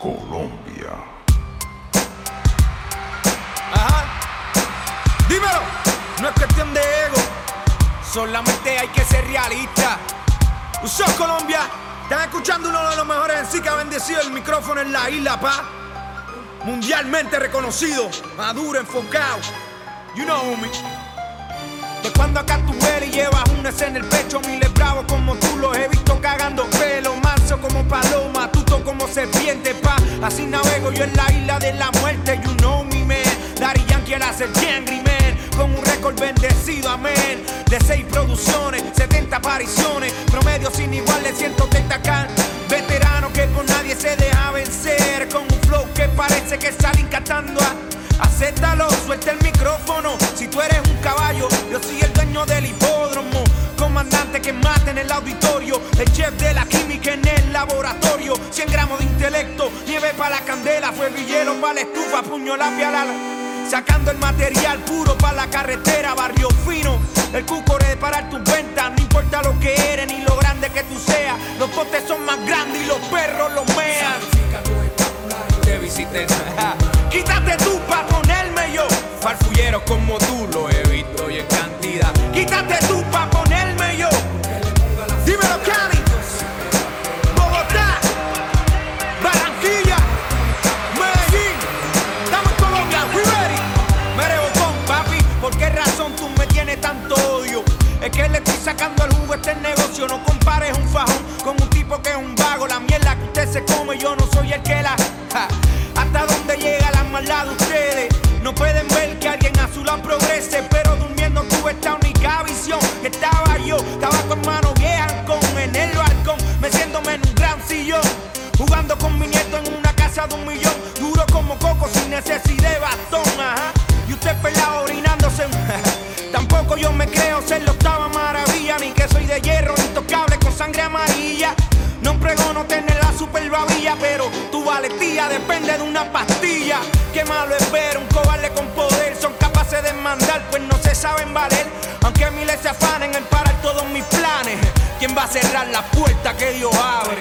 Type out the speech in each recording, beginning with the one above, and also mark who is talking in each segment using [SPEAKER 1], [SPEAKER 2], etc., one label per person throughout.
[SPEAKER 1] Colombia.
[SPEAKER 2] Ajá. Dímelo. No es cuestión de ego, solamente hay que ser realista. Uso Colombia. Están escuchando uno de los mejores en sí que ha bendecido el micrófono en la isla, pa. Mundialmente reconocido, maduro, enfocado. You know me. De cuando acá tú eres y llevas un S en el pecho, miles bravos como tú los he visto cagando pelo, manso como paloma, tuto como serpiente, pa. Así navego yo en la isla de la muerte, you know me, man. Daddy Yankee el hacer Angry Man, con un récord bendecido, amén. De 6 producciones, 70 apariciones, promedio sin iguales, 130 can. Veterano que por nadie se deja vencer, con un flow que parece que salen cantando a. Acéptalo, suelta el micrófono. Si tú eres un caballo, yo soy el dueño del hipódromo. Comandante que mata en el auditorio, el chef de la química en el laboratorio. 100 gramos de intelecto, nieve para la candela, fueguillero para la estufa, puño lápiz al ala. Sacando el material puro para la carretera, barrio fino. El cucore de parar tus ventas, no importa lo que eres ni lo grande que tú seas. Los potes son más grandes y los perros los mean. Te visité. Quítate tú pa' ponerme yo. Farfulleros como tú lo he visto y en cantidad. Quítate tú pa' ponerme yo. Dímelo, Cali, Bogotá, Barranquilla, Medellín. Estamos en Colombia, we ready. Merebocón, papi, ¿por qué razón tú me tienes tanto odio? Es que le estoy sacando el jugo a este negocio. No compares un fajón con un tipo que es un vago. La mierda que usted se come, yo no soy el que la... ¿Hasta dónde llega la maldad de ustedes? No pueden ver que alguien a su lado progrese, pero durmiendo tuve esta única visión. Que estaba yo, estaba con mano vieja en el balcón, meciéndome en un gran sillón, jugando con mi nieto en una casa de 1 millón. Duro como coco sin necesidad de bastón, ajá. Y usted pelado orinándose. Tampoco yo me creo ser la 8ª maravilla, ni que soy de hierro intocable con sangre amarilla. No pregono tener la super babilla, pero tu valentía depende de una pastilla. Qué malo es ver un cobarde con poder. Son capaces de mandar, pues no se saben valer. Aunque miles se afanen en parar todos mis planes, ¿quién va a cerrar la puerta que Dios abre?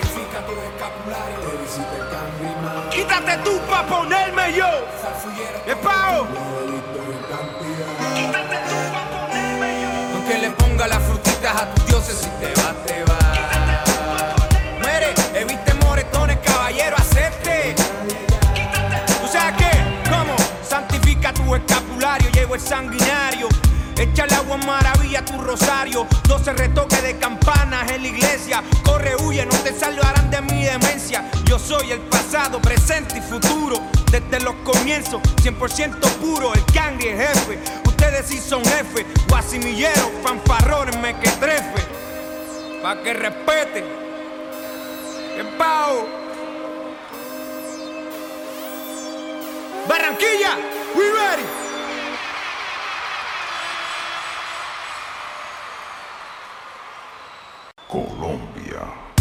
[SPEAKER 2] Quítate tú pa' ponerme yo. ¿Qué pago? Quítate tú pa' ponerme yo. Aunque le ponga las frutitas a tus dioses, si te va, te va. Evite moretones, caballero, acepte. ¿Tú sabes qué? ¿Cómo? Santifica tu escapulario, llevo el sanguinario. Échale agua en maravilla a tu rosario. 12 retoques de campanas en la iglesia. Corre, huye, no te salvarán de mi demencia. Yo soy el pasado, presente y futuro. Desde los comienzos, 100% puro. El cangri, el jefe. Ustedes sí son jefes. Guasimilleros, fanfarrones, mequetrefe. Pa' que respete. ¡Qué pao! Barranquilla, we ready.
[SPEAKER 1] Colombia.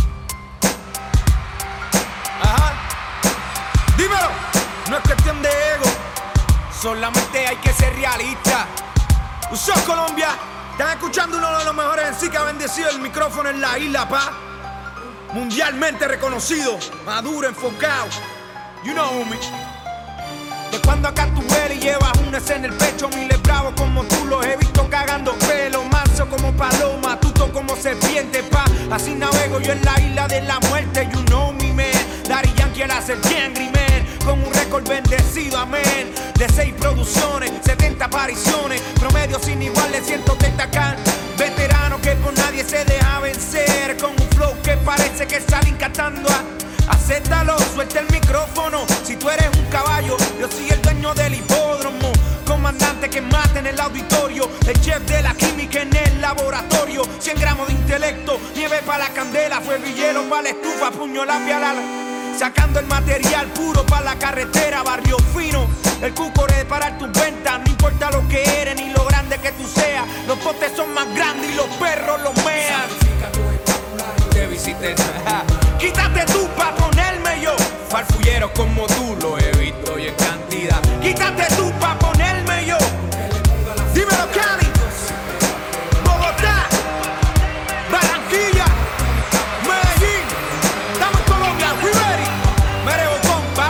[SPEAKER 2] Ajá. Dímelo. No es cuestión de ego, solamente hay que ser realista. Uso Colombia. Están escuchando uno de los mejores en sí que ha bendecido el micrófono en la isla, pa. Mundialmente reconocido, maduro, enfocado. You know me. De cuando acá tú eres y llevas un S en el pecho, miles bravos como tú los he visto cagando pelo, manso como paloma, tuto como serpiente, pa. Así navego yo en la isla de la muerte, you know me, man. Daddy Yankee el hacer Angry Man, con un récord bendecido, amén. De 6 producciones, 70 apariciones, promedio sin iguales, 130 can. Veterano que por nadie se deja vencer, con un flow que parece que salen cantando a. Acéptalo, suelta el micrófono. Si tú eres un caballo, yo soy el dueño del hipódromo. Comandante que mata en el auditorio, el chef de la química en el laboratorio. 100 gramos de intelecto, nieve para la candela, fueguillero para la estufa, puño lápiz al ala. Sacando el material puro para la carretera, barrio fino. El cucore de parar tus ventas, no importa lo que eres ni lo grande que tú seas. Los potes son más grandes y los perros los mean. Te visité. Quítate tú pa' ponerme yo. Farfulleros como tú lo he visto y en cantidad. Quítate tú pa' ponerme yo. Dímelo, Cali, Bogotá, Barranquilla, Medellín. Estamos en Colombia, we ready. Merebocón,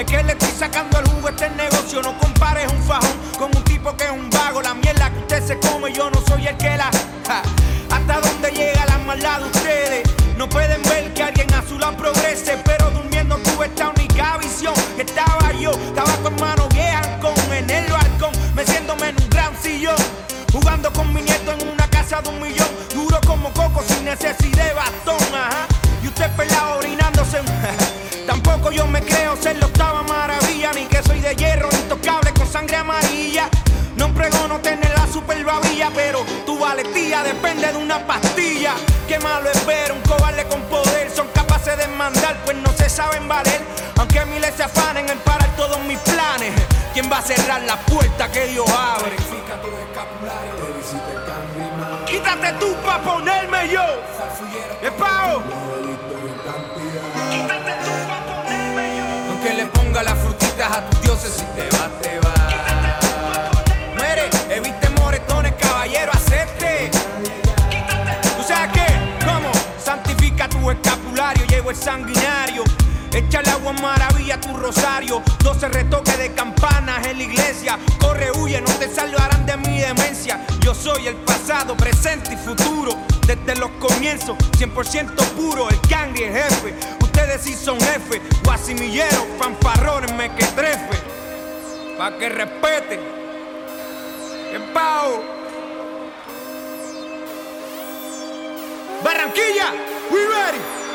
[SPEAKER 2] que le estoy sacando el jugo a este negocio. No compares un fajón con un tipo que es un vago. La mierda que usted se come, yo no soy el que la... Hasta dónde llega la maldad de ustedes. No pueden ver que alguien a su lado progrese. Pero durmiendo tuve esta única visión. Estaba yo, estaba con mano vieja con en el balcón, meciéndome en un gran sillón, jugando con mi nieto en una casa de 1 millón. Duro como coco sin necesidad de bastón, ajá. Y usted pelado orinándose. Tampoco yo me creo ser la 8ª maravilla, ni que soy de hierro intocable con sangre amarilla. No pregono tener la super babilla, pero tu valentía depende de una pastilla. Qué malo es ver un cobarde con poder. Son capaces de mandar, pues no se saben valer. Aunque miles se afanen en parar todos mis planes, ¿quién va a cerrar la puerta que Dios abre?
[SPEAKER 3] Verifica tu vocabulario, te visita el Cangri-Man.
[SPEAKER 2] Quítate tú pa' ponerme yo. ¡Es pavo! Quítate tú pa' ponerme yo.
[SPEAKER 3] Aunque le ponga las frutitas a tus dioses, si te va, te va.
[SPEAKER 2] Muere, evite moretones, caballero, acepte. ¿Tú sabes qué? ¿Cómo? Santifica tu escapulario, llevo el sanguinario. Échale agua en maravilla a tu rosario. 12 retoques de campanas en la iglesia. Corre, huye, no te salvarán de mi demencia. Yo soy el pasado, presente y futuro. Desde los comienzos, 100% puro. El Cangri, el jefe. Ustedes sí son jefes. Guasimilleros, fanfarrones, mequetrefe. Pa' que respete. ¡Qué pao! Barranquilla, we ready.